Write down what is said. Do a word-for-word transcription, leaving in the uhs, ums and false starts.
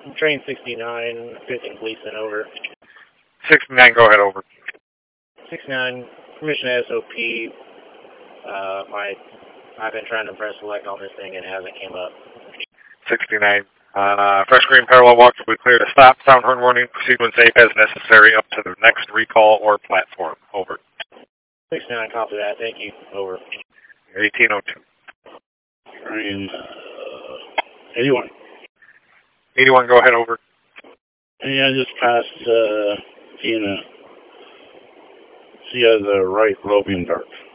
Train sixty-nine, fifteen Gleason, over. sixty-nine, go ahead, over. sixty-nine, permission S O P. Uh, my, I've been trying to press select on this thing and it hasn't came up. sixty-nine. Uh, fresh green parallel walks will be clear to stop. Sound horn warning. Proceed when safe as necessary up to the next recall or platform. Over. sixty-nine, copy that. Thank you. Over. eighteen oh two. Train uh, eighty-one. eighty-one, go ahead, over. Yeah, I just passed uh, seeing a see as a right Lobian Dark.